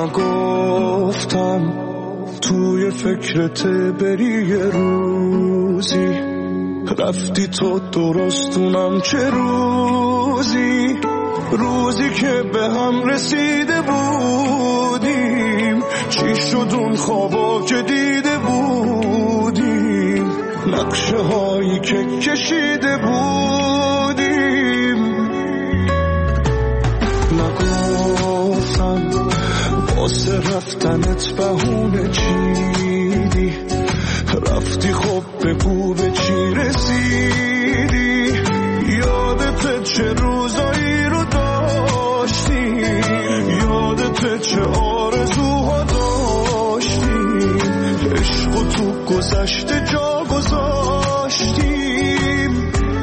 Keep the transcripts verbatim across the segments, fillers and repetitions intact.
نگفتم توی فکرت بری یه روزی، رفتی تو درستونم چه روزی، روزی که به هم رسیده بودیم، چی شد اون خوابا که دیده بودیم، نقشه هایی که کشیده بودیم. نگفتم واسه رفتنت بهونه چیدی، رفتی خب بگو به چی رسیدی، یادت چه روزایی رو داشتی، یادت چه آرزوها داشتیم، عشق و تو گذشته جا گذاشتیم.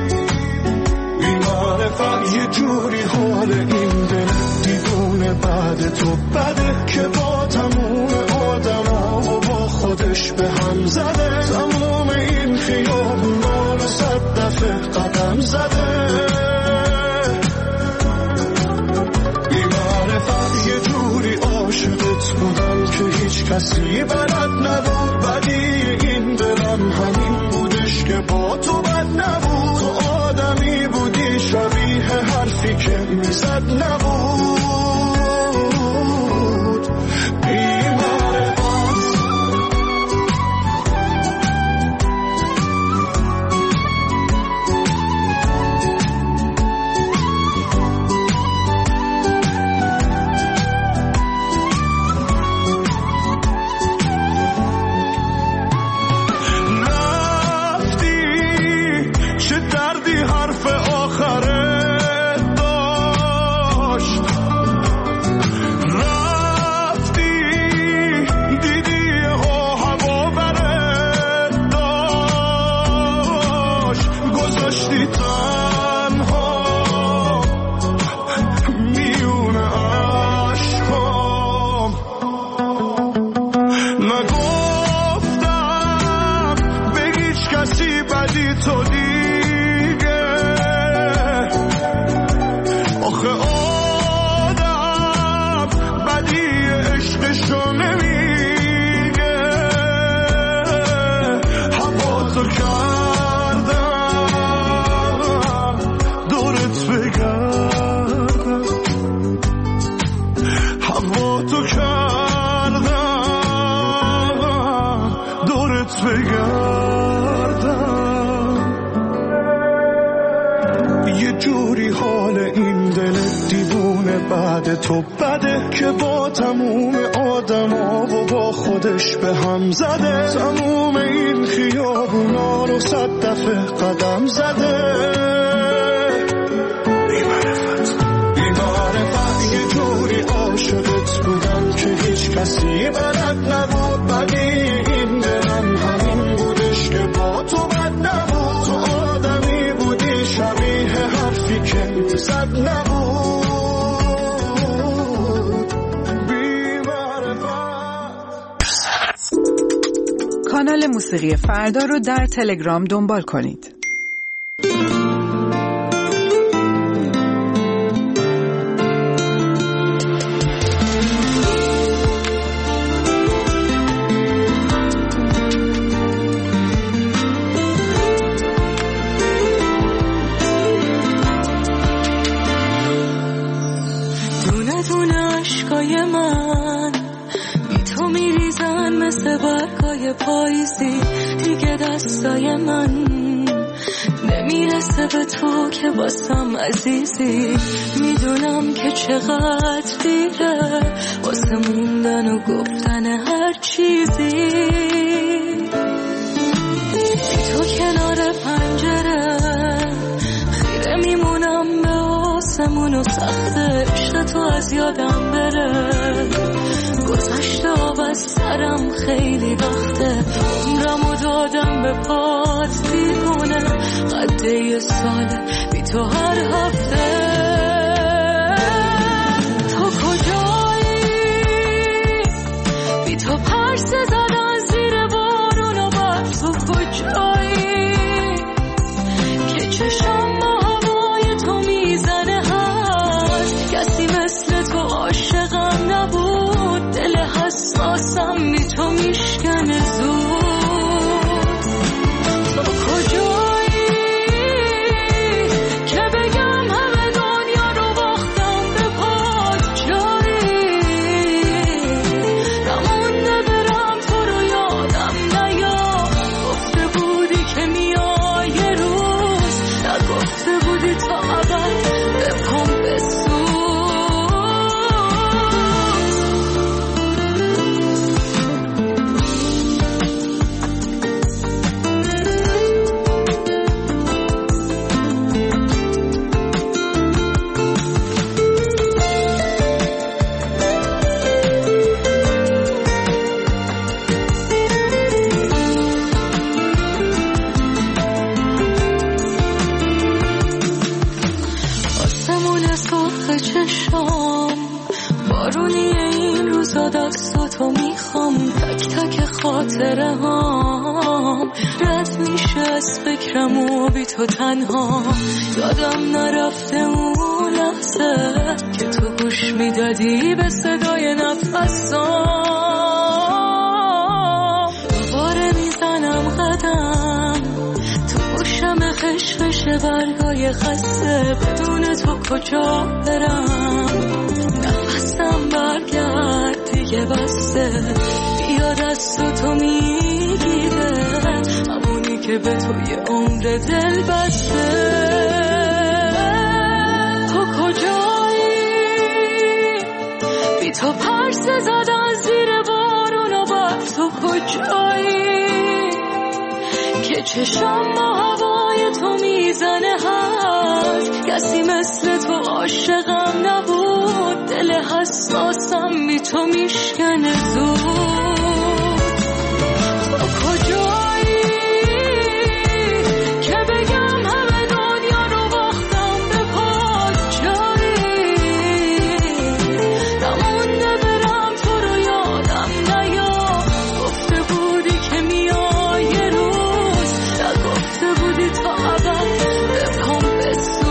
بی‌معرفت یه جوری حال این دل دیدونه بعد تو بده که با تموم آدما و با خودش به هم زده، تموم این خیابونا رو صد دفعه قدم زده. بی‌معرفت یه جوری عاشقت بودم که هیچ کسی بلد نبود، بدی این دلم همین بودش که با تو بد نبود، تو آدمی بودی شبیه حرفی که میزد نبود. بعد تو بده که با تموم آدما و با خودش به هم زده، تموم این خیابونا رو صد دفعه قدم زده. بی‌معرفت بی‌معرفت یه جوری عاشقت بودم که هیچ کسی بلد نبود، بدی این دلم همین بودش که با تو بد نبود، تو آدمی بودی شبیه حرفی که میزد نبود. کانال موسیقی فردا رو در تلگرام دنبال کنید. دونه دونه عشقای من بی تو میریزن مثل برگای پاییزی، دیگه دستای من نمیرسه به تو که واسم عزیزی، میدونم که چقدر دیره واسه موندن و گفتن هر چیزی، بی تو کنار پنجره خیره میمونم به آسمون و سخت عشق تو از یادم بره، گذشته آب از سرم خیلی وقته، عمرمو دادم به پات دیوونه، قده یه ساله بی تو هر هفته. تو کجایی؟ بی تو پرسه زدن زیر بارون و برف، تو کجایی؟ که چشم با هوای تو میزنه هست، کسی مثل تو عاشقم نبود، بیاد از تو تو میخوام تک تک خاطره هام رد میشه از فکرم و بی تو تنها یادم نرفته اون لحظه که تو گوش میدادی به صدای نفسام دوباره میزنم قدم تو گوشم خشخش برگای خسته بدون تو کجا برم نفسم برگرد دیگه بسته بیاد از تو تو میگیره همونی که به توی عمر دل بسته تو کجایی بی تو پرسه زدن زیر بارون و بر تو کجایی که چشم با هوای تو میزنه هست کسی مثل تو عاشقم نبود دل حساسم بی تو میشکنه زود تو کجایی که بگم همه دنیا رو باختم به پاس جایی نمونده برم تو رو یادم نیاد گفته بودی که میای یه روز نگفته بودی تا ابد بپام بسود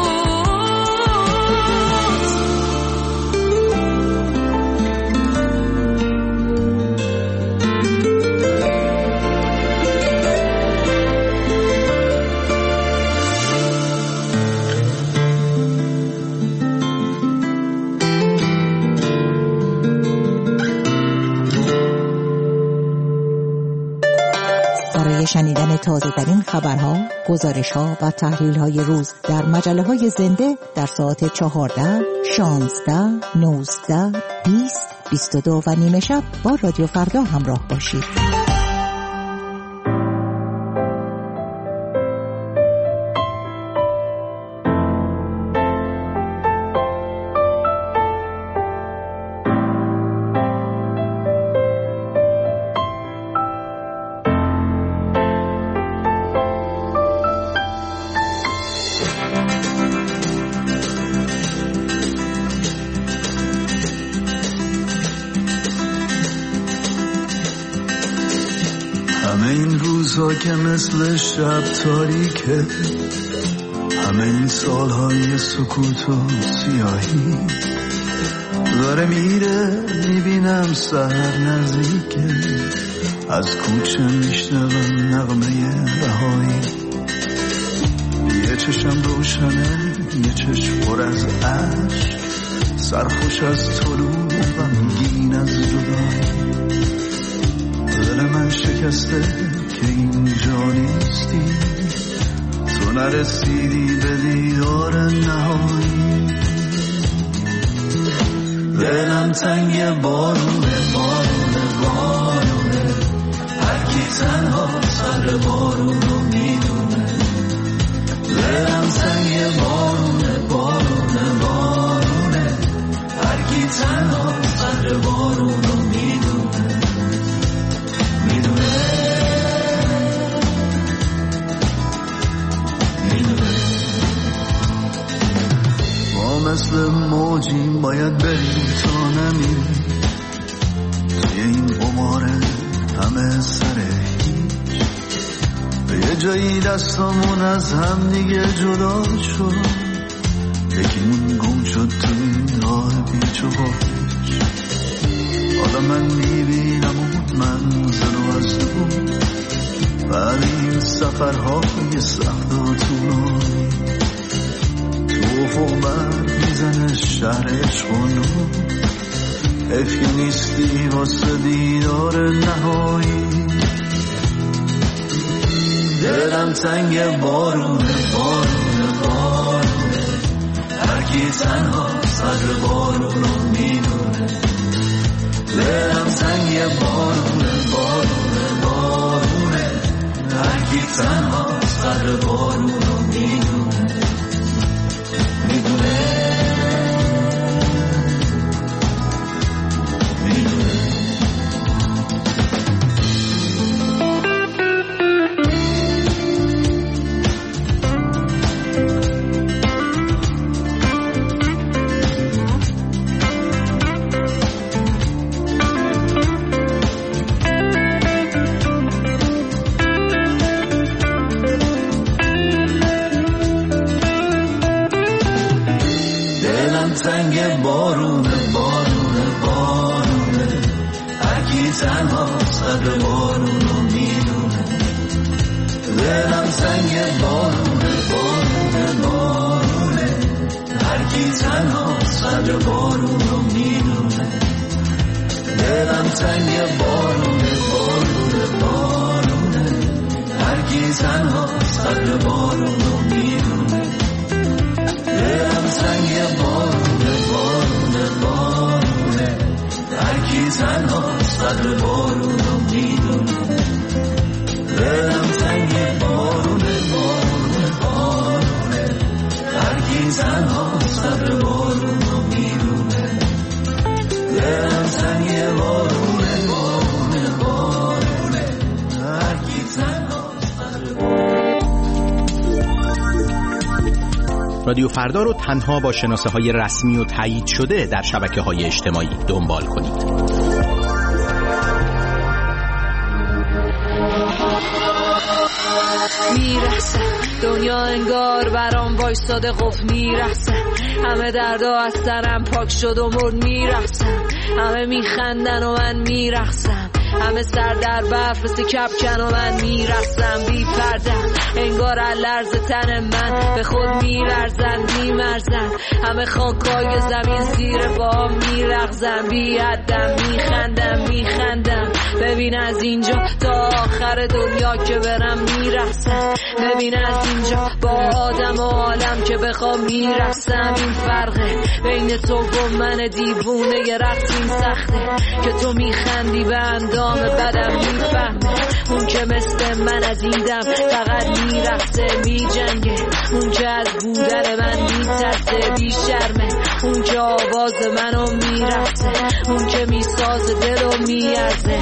برای شنیدن تازه ترین خبرها، گزارش‌ها و تحلیل‌های روز در مجله‌های زنده در ساعت چهارده، شانزده، نوزده، بیست، بیست و دو و نیمه شب با رادیو فردا همراه باشید. همه این روزها که مثل شب تاریکه همه این سالهای سکوت و سیاهی داره میره میبینم سحر نزدیکه از کوچه میشنوم نغمه رهایی یه چشم روشنه یه چشم پر از عشق سرخوش از طلوع و میگین از جدایی دل من شکسته که اینجا نیستی تو نرسیدی به دیدار نهایی دلم تنگ بارونه بارونه بارونه هرکی تنها سر بارونو میدونه دلم تنگ بارونه بارونه بارونه هرکی تنها سر بارونو میدونه مثل موجیم باید بریم تا نمیریم توی این قماره همه سر هیچ به یه جایی دستامون از هم دیگه جدا شد یکیمون گم شد تو این راه پیچ و خاکش حالا من میبینم اون منظر رو از دور بعد این سفرهای سخت و طولانی افق برد میزنه شهر عشق و نور حیف که نیستی واسه دیدار نهایی دلم تنگ بارونه بارونه بارونه هرکی تنها صدر بارونو میدونه دلم تنگ بارونه بارونه بارونه هرکی تنها صدر بارونو میدونه میدونه میدونه سنگ بارونه بارونه بارونه، هرکی تنها صدر بارون رو میدونه. دلم سنگ بارونه بارونه بارونه، هرکی تنها صدر بارون رو میدونه. دلم سنگ بارونه بارونه بارونه، هرکی تنها صدر بارون رو میدونه. دلم سنگ بارونه بارونه بارونه، هرکی تنها صدر بارون رو میدونه. دلم سنگ بارونه بارونه بارونه، هرکی تنها صدر بارون. رادیو فردا رو تنها با شناسه های رسمی و تایید شده در شبکه های اجتماعی دنبال کنید. میرسه دنیا انگار برام وایساده قفل میرسه، همه دردا از سرم پاک شد و مرد میرسم، همه میخندن و من میرقصم، همه سر در برف مثل کپکن و من میرقصم بی پردم، انگار لرز تن من به خود میلرزن میمرزن، همه خاکای زمین زیر پاهم میرقصن بی حدم میخندم میخندم. ببین از اینجا تا آخر دنیا که برم میرقصم، ببین از اینجا با آدم و عالم که بخوام میرقصم. این فرقه بین تو و من دیوونه ی رقص، این سخته که تو میخندی به اندام بدم میفهمه، اون که مثل من از این دم فقط میرقصه میجنگه، اون که از بودن من میترسه بی شرمه، اون که آواز منو میرقصه، اون که میساز دلو میارزه.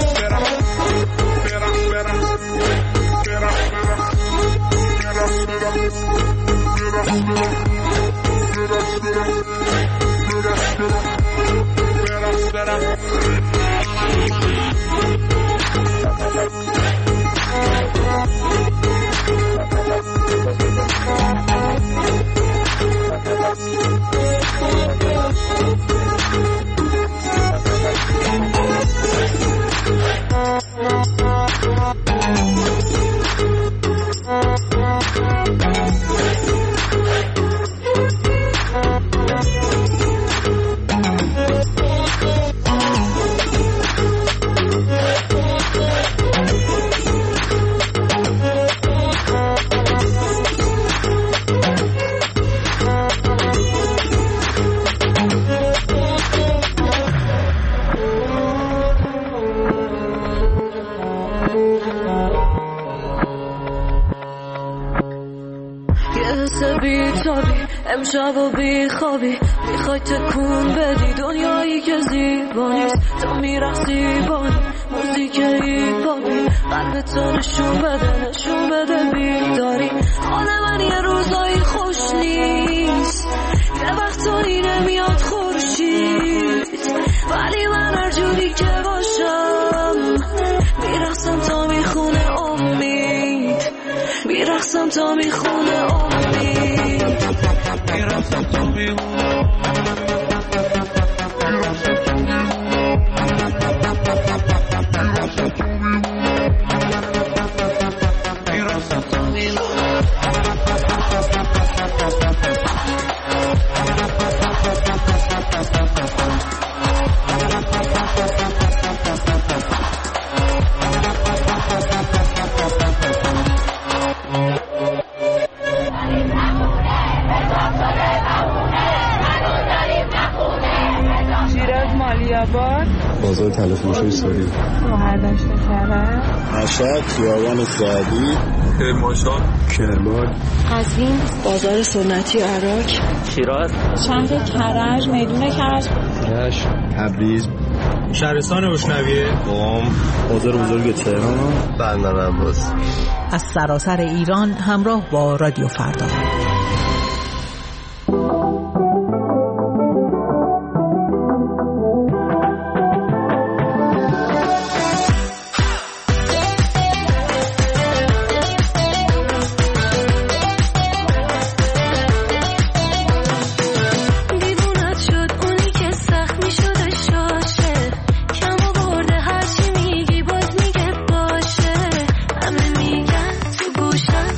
امشب و بی خوابی میخوای تکون بدی دنیایی که زیبا نیست، تو میرقصی بانی موزیک ایپاپی، قلبتو نشون بده نشون بده بیداری. حال من یه روزایی خوش نیست، یه وقتایی نمیاد خورشید، ولی من هر جوری که باشم میرقصم تا میخونه امید، میرقصم تا میخونه امید، میرقصم تا میخونه بازار تلفروشی سوری مهردشت کرد مشهد خیابان سعدی کرمانشاه کرمان قزوین بازار سنتی عراق شیراز شهر کرج میدون کرج رشت تبریز شهرستان روشنویه قم بازار بزرگ تهران بندر عباس. از سراسر ایران همراه با رادیو فردا. گوشم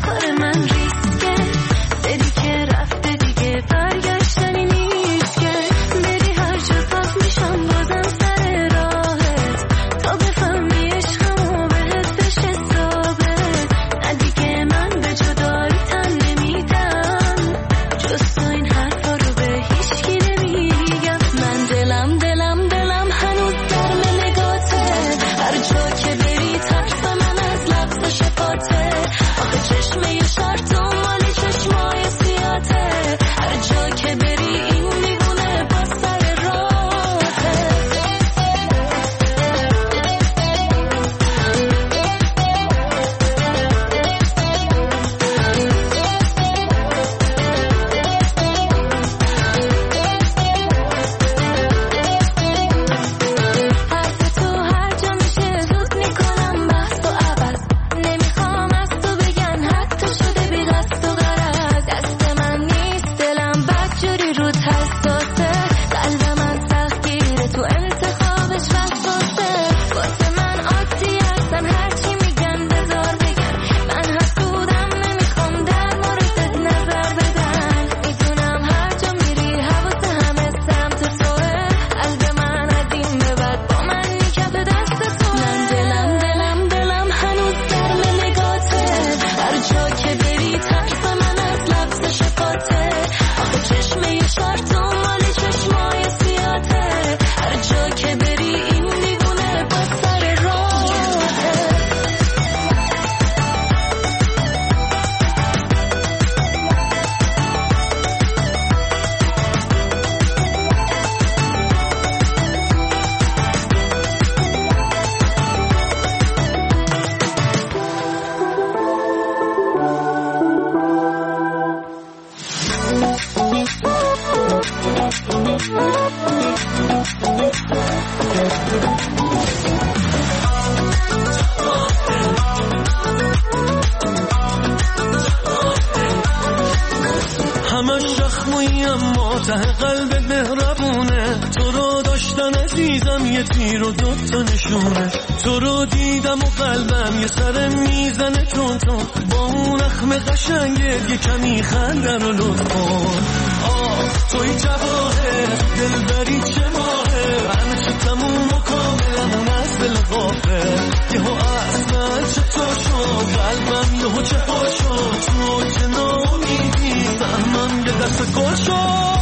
ته قلبت مهربونه، تو رو داشتن عزیزم یه تیر و دوتا نشونه، تو رو دیدم و قلبم یه سر میزنه تون تون، با اون اخم قشنگت یه کمی خنده رو لطف کن. آه توی جواهر دلبری چه ماهه، همه چی تموم و کاملمون از دل غافه، یهو اصلا چطور شد قلبم یهو چه ها شد، تو چه نامیدی فهمم یه دست گل شد.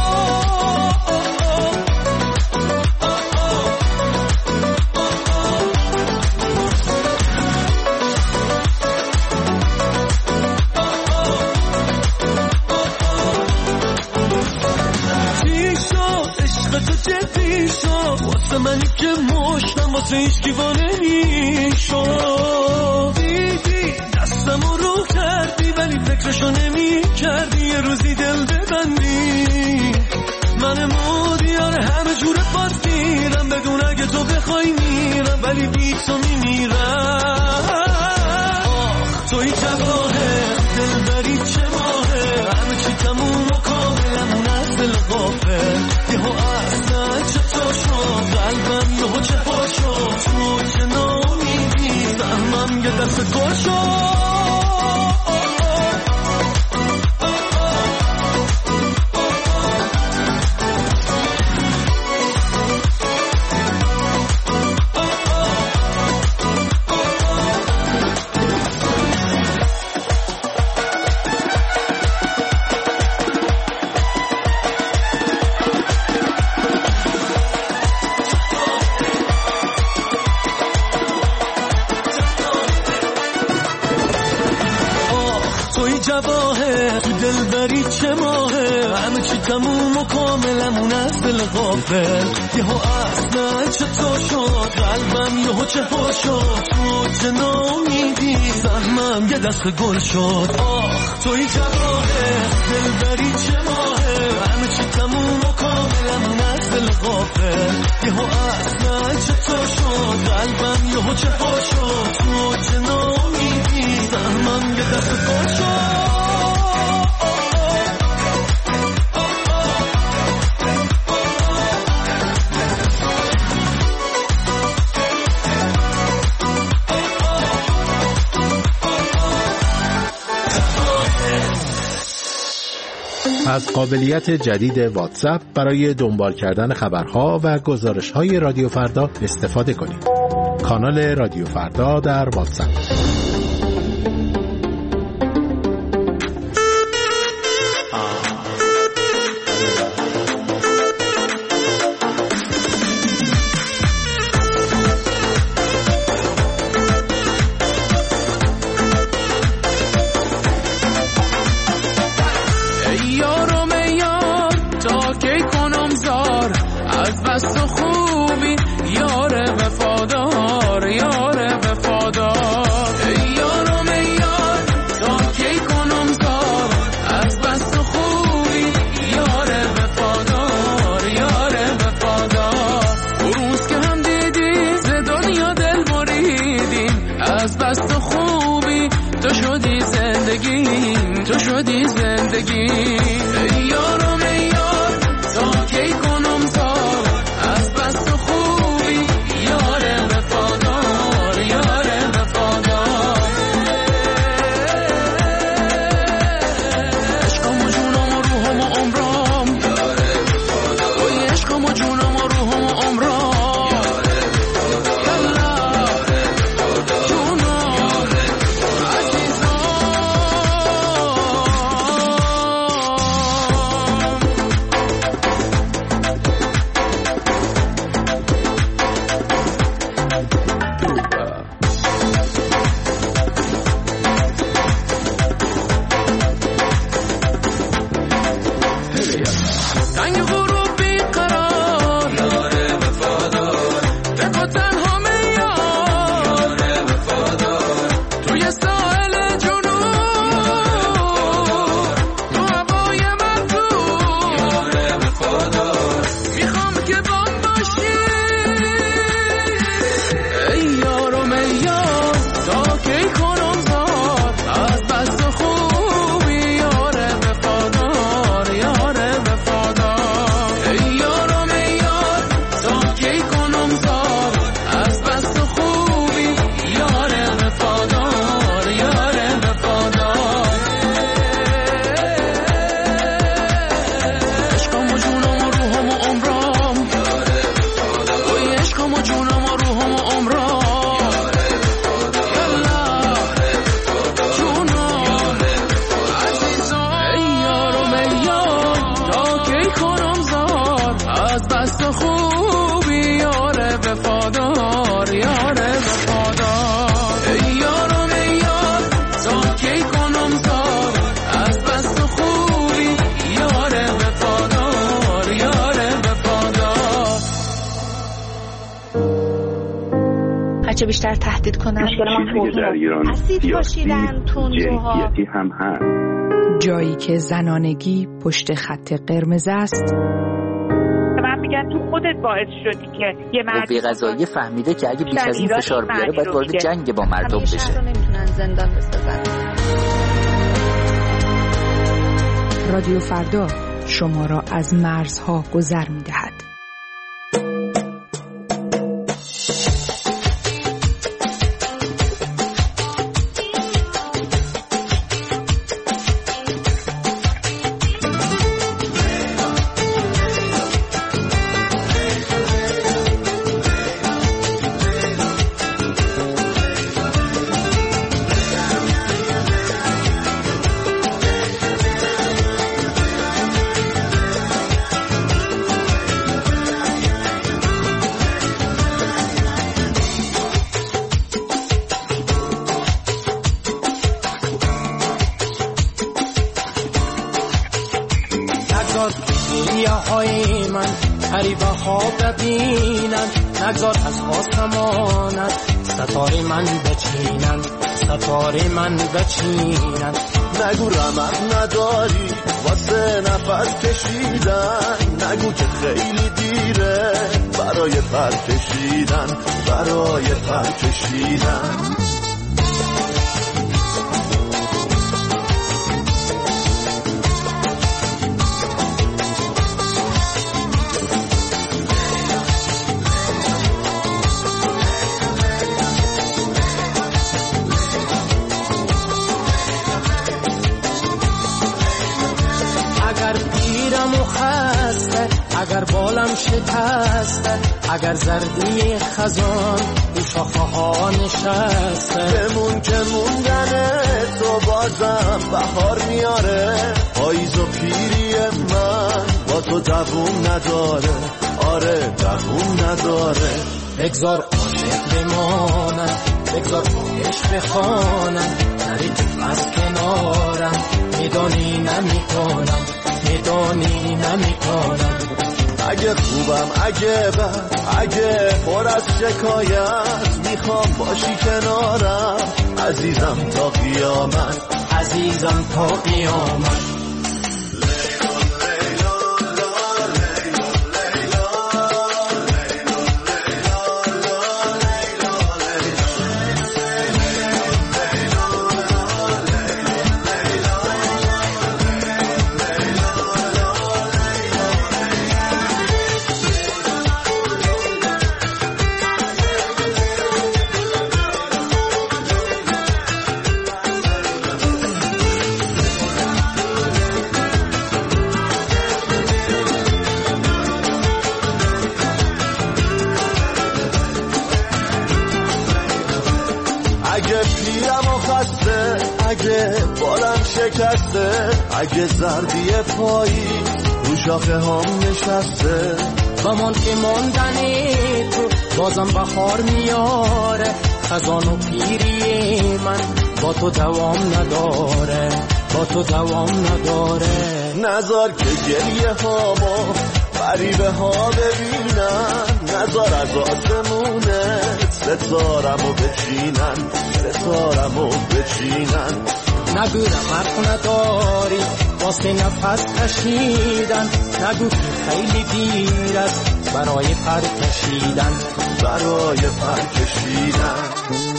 جدی شو واسه منی که مشتم واسه هیچ دیوانه نیشو، دیدی دستم رو کردی ولی فکرشو نمی کردی یه روزی دل ببندی، من مودیار همه جور پاس میرم بدون اگه تو بخوای میرم ولی بی تو میمیرم. آخ توی جواهر دلبری چه ماهه، همه چی تموم و کاملمون از دل غافه، یهو اصلا چطور شد قلبم یهو چه ها شد، تو چه نامیدی فهمم یه دست گل شد. جواهر تو دلبری چه ماهه، همه چی تموم و کاملمون از دل غافل، یهو اصلا چطور شد قلبم یهو چه ها شد، تو چه نامیدی فهمم یه دست گل شد. آخ توی جواهر دلبری چه ماهه، همه چی تموم و کاملمون از دل غافل، یهو اصلا چطور شد قلبم یهو چه ها شد، تو چه نامیدی فهمم یه دست گل شد. از قابلیت جدید واتساپ برای دنبال کردن خبرها و گزارش‌های رادیو فردا استفاده کنید. کانال رادیو فردا در واتساپ. هرچه بیشتر تهدید کنن. مشکل ما در ایران اسید پاشیدن، تندروها هم هست. جایی که زنانگی پشت خط قرمز است. من میگن تو خودت باعث شدی که یه مرد قوه قضاییه فهمیده که اگه بیش از این فشار بیاره باید وارد جنگ با مردم بشه. همیشه رو نمیتونن زندان بسازن. رادیو فردا شما را از مرزها گذر می‌دهد. های من حریبه ها ببینن، نگذار از آسمانت ستاره من بچینن، ستاره من بچینن. نگو رمق نداری واسه نفس کشیدن، نگو که خیلی دیره برای پر کشیدن، برای پر کشیدن. اگر بالم شکسته، اگر زردی خزان تو شاخه ها نشسته، بمون که موندن تو بازم بهار میاره، پاییز و پیری من با تو دووم نداره، آره دووم نداره. بگذار عاشق بمانم، بگذار عشق بخوانم، نری تو از کنارم، میدانی نمی کنم، میدانی نمی کنم. اگه خوبم اگه بد اگه پر از شکایت، میخوام باشی کنارم عزیزم تا قیامت، عزیزم تا قیامت. اگه بالم شکسته، اگه زردی پایی رو شاخه هم نشسته، بمان که موندنی تو بازم بهار میاره، خزان و پیری من با تو دوام نداره، با تو دوام نداره. نذار که گریه هامو غریبه ها ببینن، نذار از آسمونه ستارمو بچینن، ستارمو بچینن. نگو رمق نداری واسه نفس کشیدن، نگو که خیلی دیر است برای پر کشیدن، برای پر کشیدن.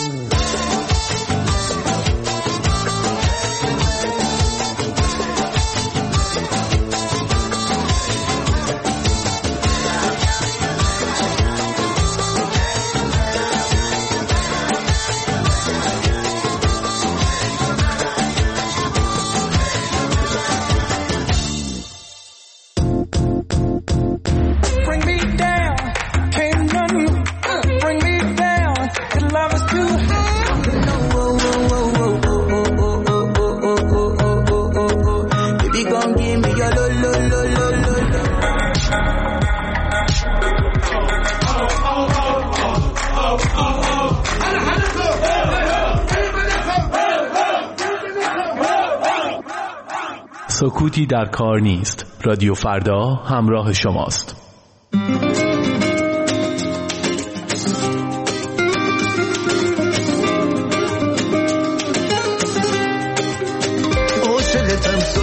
سکوتی در کار نیست. رادیو فردا همراه شماست.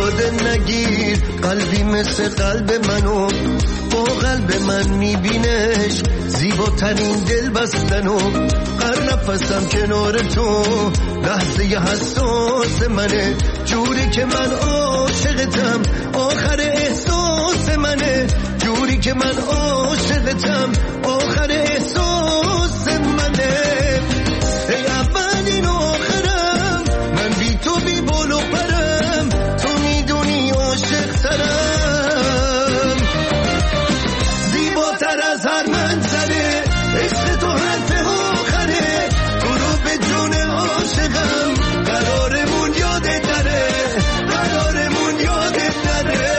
خورده نگیر قلبی مثل قلب منو با قلب من میبینش زیباترین دل بستنو هر نفسم کنار تو لحظه حساس منه جوری که من عاشقتم آخر احساس منه جوری که من عاشقتم آخر احساس منه ای اولین آخرم من بی تو بی بال و پرم تو میدونی عاشق ترم زیباتر از هر منظره عشق تو حرف آخره تو رو به جون عاشقم قرارمون یاده داره قرارمون یاده داره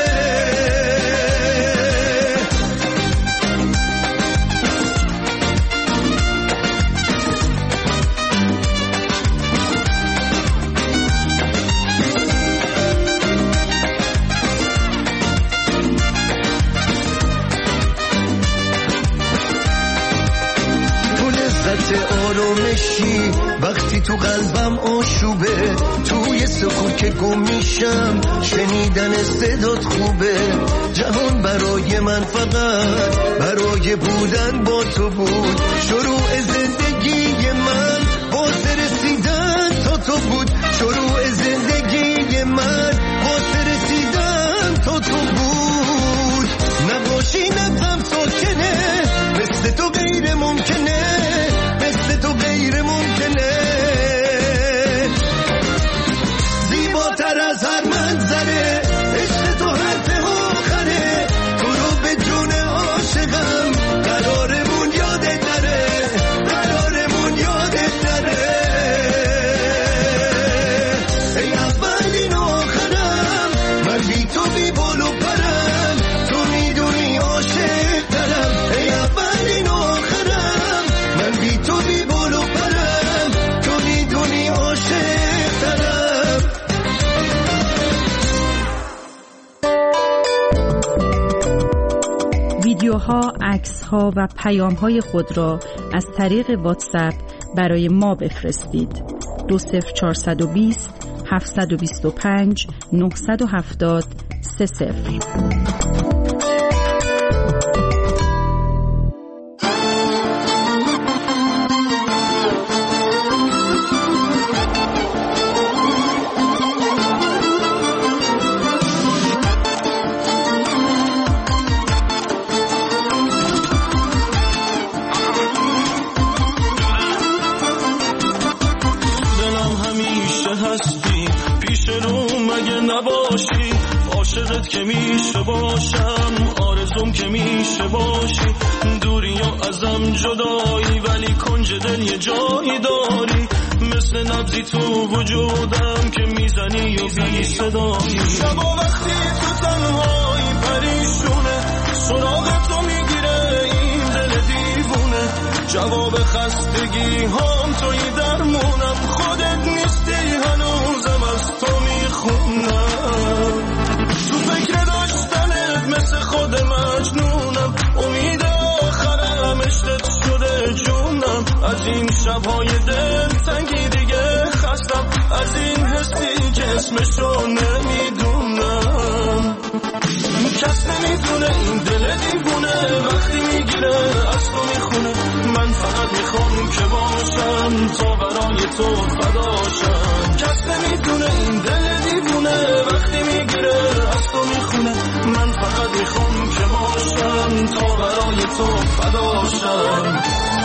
آرامشی وقتی تو قلبم آشوبه توی سکوت که گم میشم شنیدن صدات خوبه جهان برای من فقط برای بودن با تو بود شروع زندگی من واسه رسیدن تا تو بود شروع زندگی من واسه رسیدن تا تو بود نباشی نفهم ساکنه مثل تو غیر ممکنه مثل تو غیر ممکنه زیباتر از هر منظره عشق تو حرف آخره تو رو به جون عاشقم قرارمون یاده داره قرارمون یاده داره ای اولین آخرم من بی تو بی بال و پرم تو میدونی عاشق دارم ای اولین آخرم من بی تو بی بال و پرم تو میدونی عاشق دارم ویدیوها، عکس‌ها و پیام‌های خود را از طریق واتساپ برای ما بفرستید. دو صفر چهارصد و بیست هفتصد و بیست و پنج نهصد و هفتاد سه صفر. که میشه باشم آرزوم که میشه باشی دوری و ازم جدایی ولی کنج دل یه جایی داری مثل نبضی تو وجودم که میزنی و بی صدایی شبا وقتی تو تنهایی پریشونه سراغ تو میگیره این دل دیوونه جواب خستگی هم توی درمونم خودت نیستی هنوزم از تو میخونم تو فکر داشتنت مثل خود مجنونم امید آخرم عشقت شده جونم از این شبهای دل تنگی دیگه خستم از این حسی که اسمشو نمیدونم کس نمیدونه این دل دیوونه وقتی میگیره از تو میخونه من فقط میخوام که باشم تا برای تو فداشم کس نمیدونه این دل دیوونه وقتی میگیره از تو میخونه من فقط میخوام که باشم تا برای تو فداشم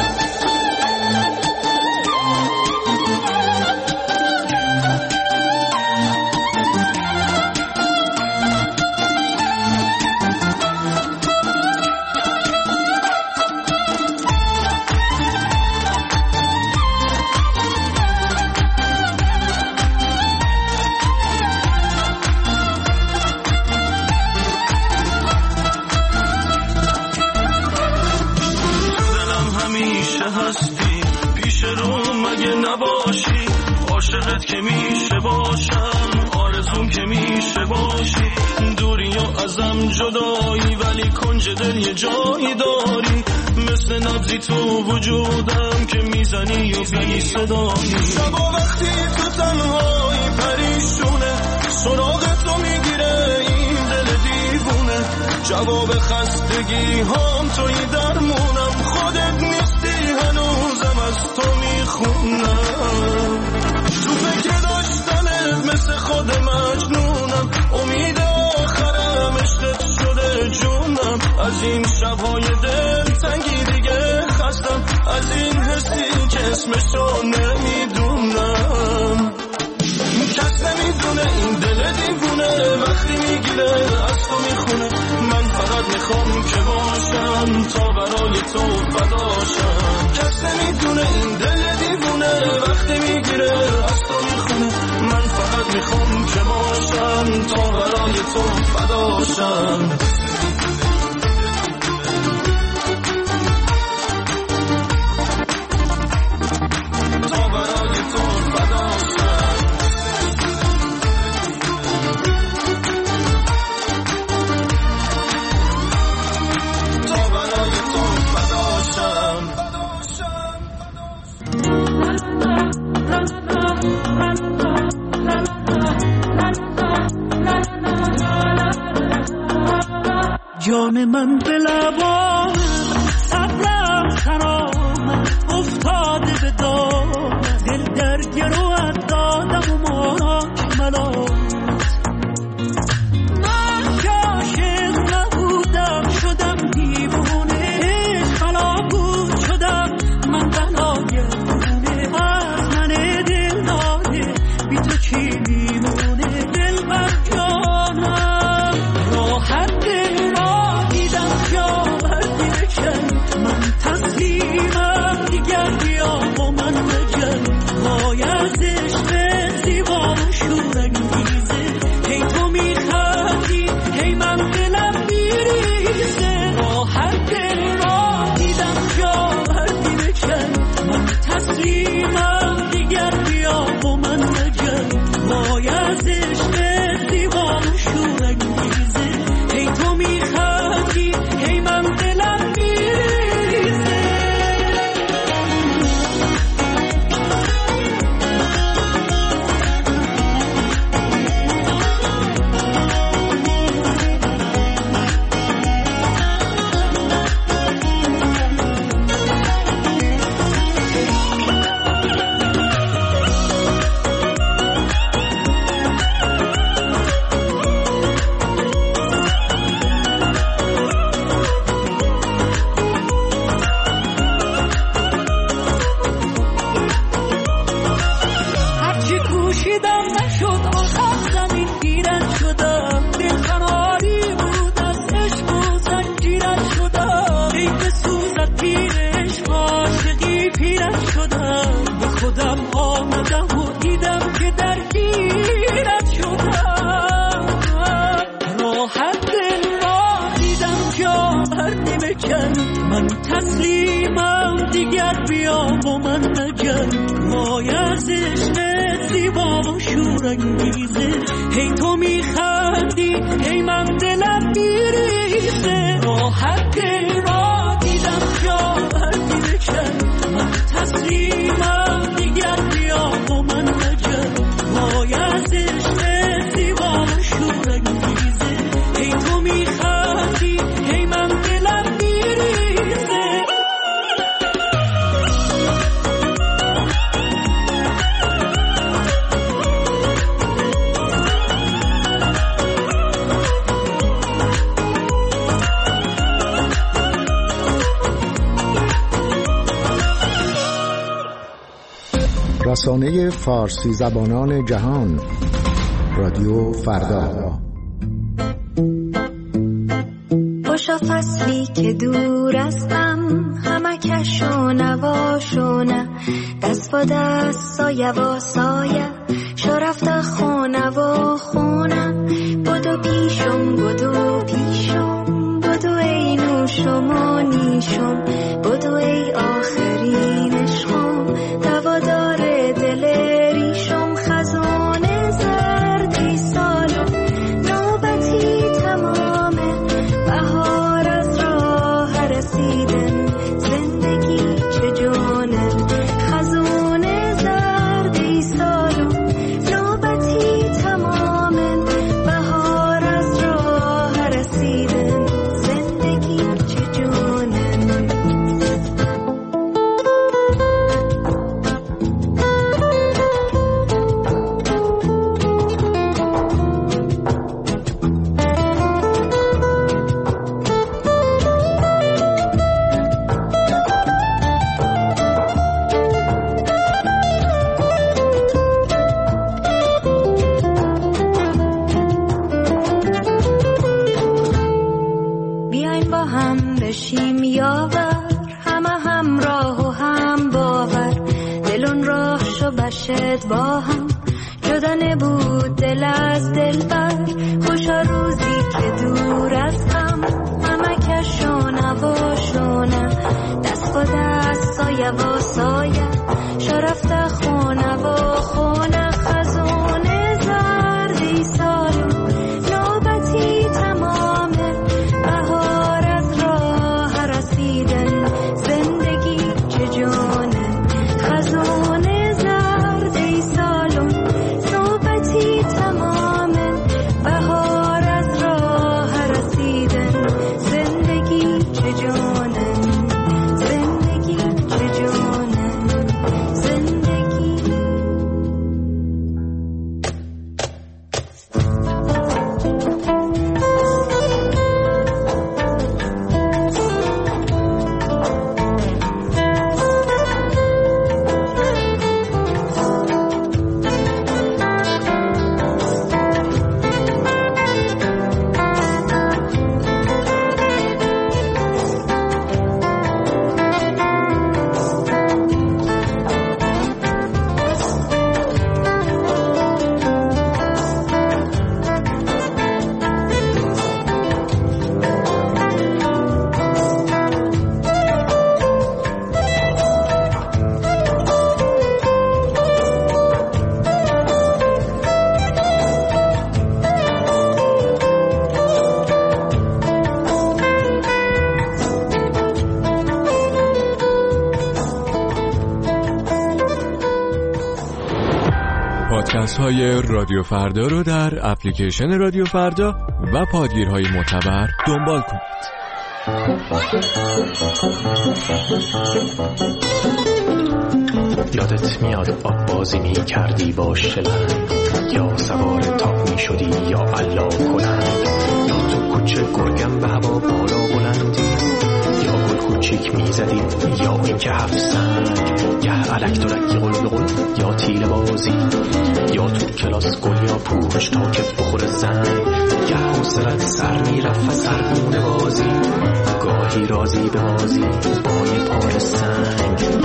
عاشقت که میشه باشم آرزوم که میشه باشی دوری و ازم جدایی ولی کنج دل یه جایی داری مثل نبضی تو وجودم که میزنی و بی صدایی شبا وقتی تو تنهایی پریشونه سراغ تو میگیره جواب خستگی هم توی درمونم، خودت نیستی هنوزم از تو میخونم. تو فکر داشتنت مثل خود مجنونم، امید آخرم عشقت شده جونم. از این شبهای دل تنگی دیگه خستم، از این حسی که اسمشو نمیدونم. کس نمیدونه این دل دیوونه وقتی میگیره از تو میخونه. من فقط میخوام که باشم تا برای تو فداشم. کس نمیدونه این دل دیوونه وقتی میگیره از تو میخونه. من فقط میخوام که باشم تا برای تو فداشم. جان من به لبان صبرم خرام افتاده به دام، دل در گروه دادم و ماک ملام. من که عاشق نبودم شدم دیوونه، خلابود شدم من بلاگردونه. از من دل داده بی تو چی میمونه؟ دل بر جانم راحت دل را دیدم جا بردی بکن. من تسلیمم دیگر بیا با من بجن. وای از عشق زیبا و شورانگیزه، هی تو میخندی هی من دلم میریزه. راحت دل را دیدم جا بردی بکن. من تسلیمم دیگر بیا با من بجن. وای از عشق زیبا و شورانگیزه، هی تو میخندی هی من دلم میریزه. هرچی کوشیدم نشد، آخر زمین گیرد شدم. دل قراری بود از عشق و زنجیرت شدم. ای بسوزد تیر عشق عاشقی پیرت شدم. به خودم آمدم و دیدم که درگیرت شدم. راحت دل را دیدم جا بردی بکن. من تسلیمم دیگر بیا با من بجن. وای از عشق زیبا و شورانگیزه، هی تو میخندی هی من دلم میریزه. راحت دل را دیدم جا بردی بکن. من تسلیمم دیگر بیا با من بجن. وای از عشق زیبا و شورانگیزه، هی تو میخندی هی من دلم میریزه. رسانه فارسی زبانان جهان، رادیو فردا. خوشا فصلی که دور استم، همه کشو نواشو نه. دست با دست سایه و سایه شو رفته خونه و خونه. بدو پیشم بدو پیشم بدو ای نوشم و نیشم. بدو ای آخرین عشقم دوادار دل ریشم. خزانه زردی سالم نوبتی تمامه. بهار از راه رسیدن زندگی چه جانه. خزانه زردی سالم نوبتی عشقت با هم جدانه بود دل از دل بر خوشا روزی که دور از هم همه کشونه و شونه دست با دست سایه و سایه شرفت خونه و خونه خزونه زردی سالو نوبتی تمامه بهار از راه رسیدن زندگی چه جانه خزونه زردی سالو نوبتی تمامه بهار از راه رسیدن زندگی چه جانه زندگی چه جانه زندگی پادکست های رادیو فردا رو در اپلیکیشن رادیو فردا و پادگیرهای معتبر دنبال کنید. یادت میاد آب بازی می کردی با شلنگ یا سوار تاپ می شدی یا علا کنند یا تو کوچه گرگم به هوا بالا بلندی یا گل کوچیک می زدی یا این که هفت سنگ یا علک دلکی قل بقل یا تیر بازی یا تو کلاس گل یا پوش تا که بخور زنگ یا حوصلت سر می رفت سرگونه بازی گاهی رازی به بازی با یه پار سنگ.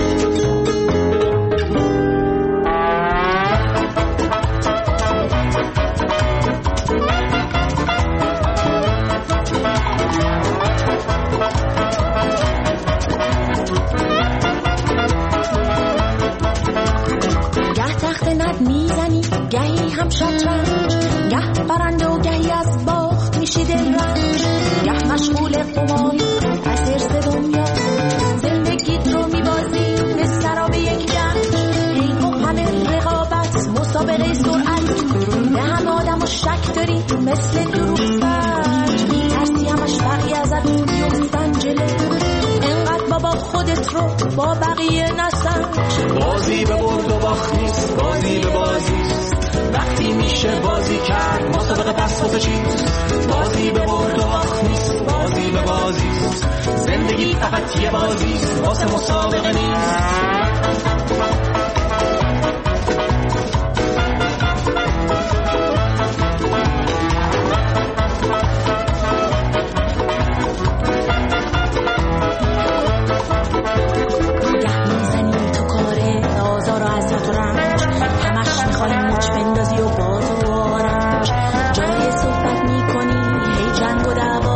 گهی هم شطرنج گه برنده و گهی از باخت میشی دل رنج گه مشغول قماری از حرص دنیا زندگیت رو میبازی مثل سراب یک گنج این و همه رقابت مسابقه سرعت به هم آدم و شک داری مثل دروغ سرج میترسی همش بقیه ازت بیفتن جله انقدر بابا خودت رو با بقیه نسنج بازی به برد و باخت نیست بازی به بازیست وقتی میشه بازی کرد مسابقه پس واسه چیست بازی به برد و باخت نیست بازی به بازیست زندگی فقط یه بازیست واسه مسابقه نیست.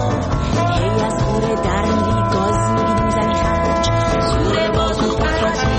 در میری گاز میگیری میزنی خرج زور باز و قدرتی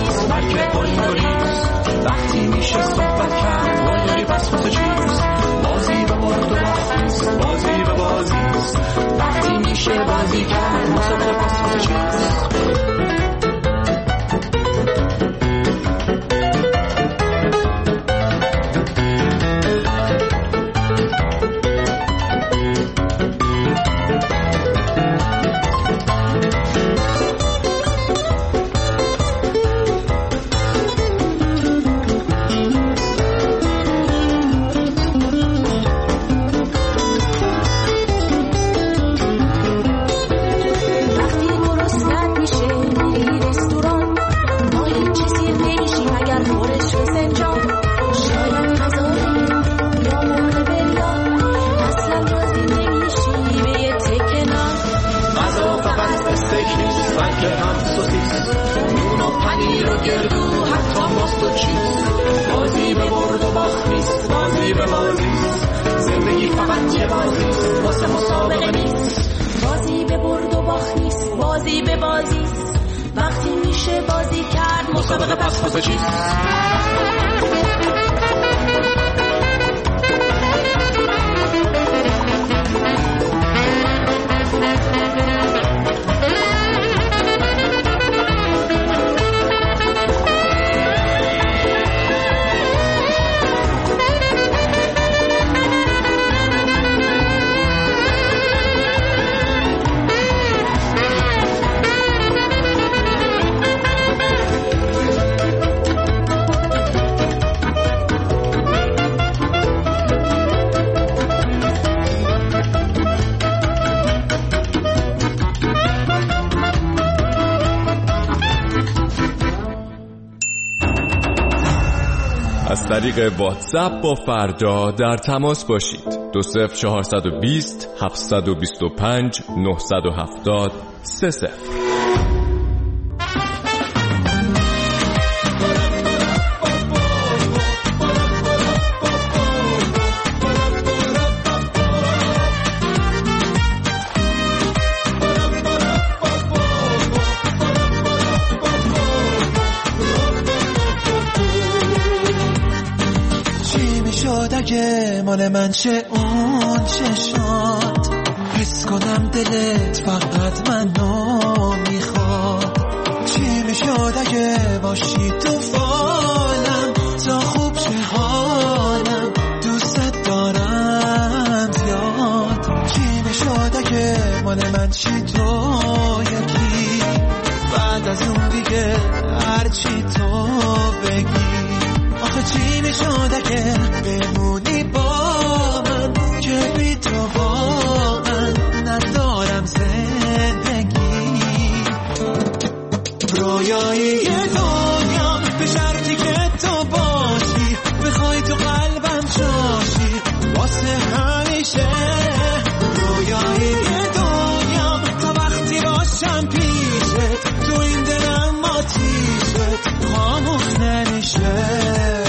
زندگی فقط یه بازی واسه مسابقه نیست. بازی به برد و باخت نیست، بازی به بازی است. وقتی میشه بازی کرد مسابقه پس واسه چیست؟ از طریق واتساپ با فردا در تماس باشید. دو صفر چهارصد و بیست هفتصد و بیست و پنج نهصد و هفتاد سه صفر. اگه مال من چه اون چشات حس کنم دلت فقط منو میخواد. چی میشد اگه باشی تو فالم تا خوب چه حالم دوست دارم زیاد. چی میشد اگه مال من چی تو یکی بعد از اون دیگه هرچی تو بگی. آخه چی میشد اگه بمونی با من که بی تو واقعا ندارم زندگی. رویایی دنیا به شرطی که تو باشی بخوای تو قلبم جاشی واسه همیشه. رویایی دنیا تا وقتی باشم پیشت تو این دلم آتیشت خاموش نمیشه.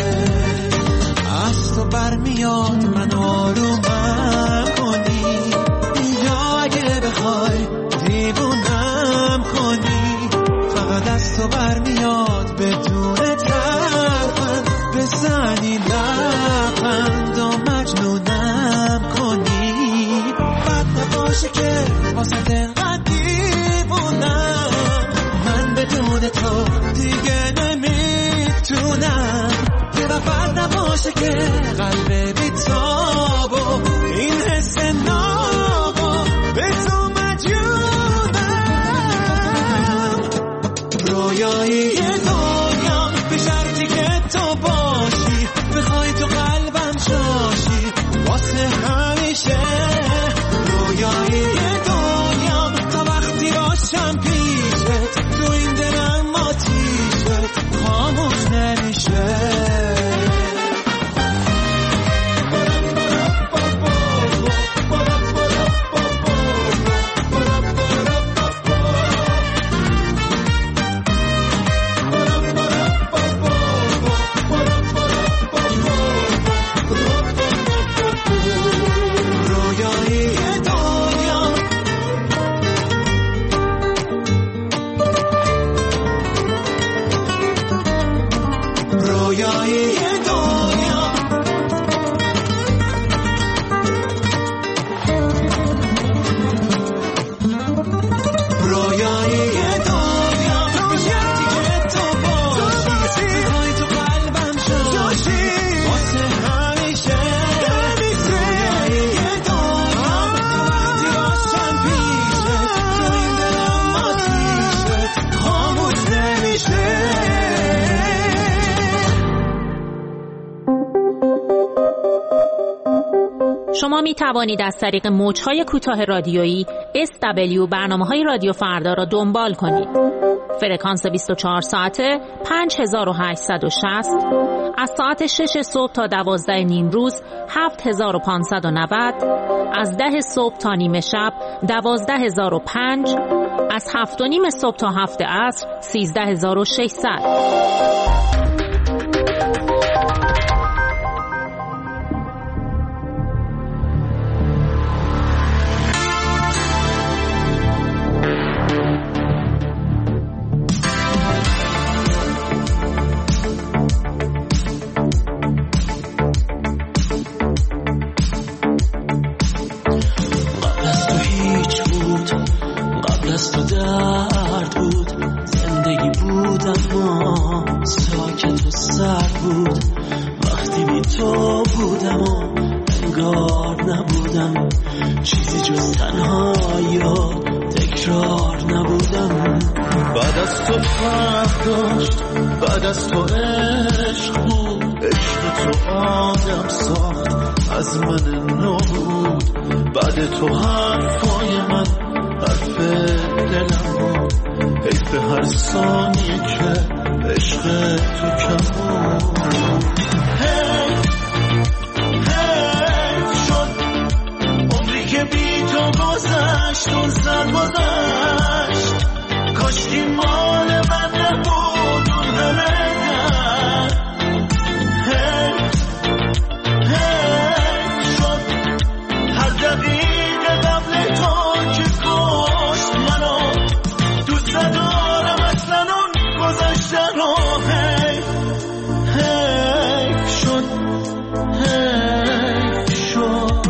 از تو برمیاد من آرومم کنی یا اگه بخوای دیوونم کنی. فقط از تو برمیاد بدون ترفند بزنی لبخند و مجنونم کنی. بد نباشه که واسه دلقدر دیوونم من بدون تو دیگه نمیتونم. بد نباشه که قلب بیتاب و این حس ناب به تو مجنونم. رویایی دنیا به شرطی که تو باشی بخوای تو قلبم جاشی واسه همیشه. رویایی دنیا تا وقتی باشم پیشت تو این دلم آتیشت خاموش نمیشه. شما می توانید از طریق موج‌های کوتاه رادیویی اس دبلیو برنامه‌های رادیو فردا را دنبال کنید. فرکانس بیست و چهار ساعته پنج هزار و هشتصد و شصت، از ساعت شش صبح تا دوازده نیم روز هفت هزار و پانصد و نود، از ده صبح تا نیمه شب دوازده هزار و پنج، از هفت و نیم صبح تا هفت عصر سیزده هزار و ششصد. انگار نبودم، چیزی جز تنهایی و تکرار نبودم. بعد از تو فرق داشت، بعد از تو عشق بود، عشق تو آدم ساخت از من نو بود. بعد تو حرفای من حرف دلم بود، حیف هر ثانیه که عشق تو کم بود. هی هی شد عمری که بی تو گذشت، اون سر گذشت، کاشکی مال من نبود اون همه در. هی هی شد هر دقیقه قبل تو که کشت منو، دوست ندارم اصلا اون گذشتن رو. هی هی شد هی شد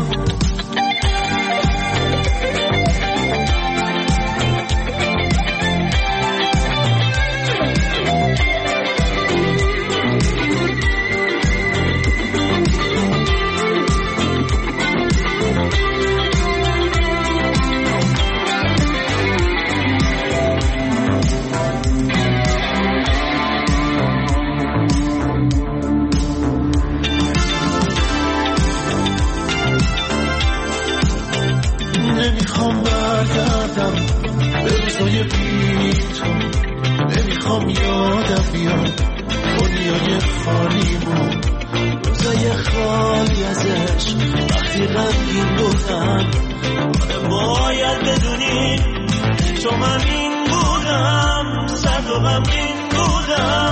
نمیخوام برگردم به روزای بی تو، نمیخوام یادم بیاد دنیای خالیمون، روزای خالی از عشق وقتی غمگین بودم. باید بدونی تو من این بودم، سرد و غمگین بودم.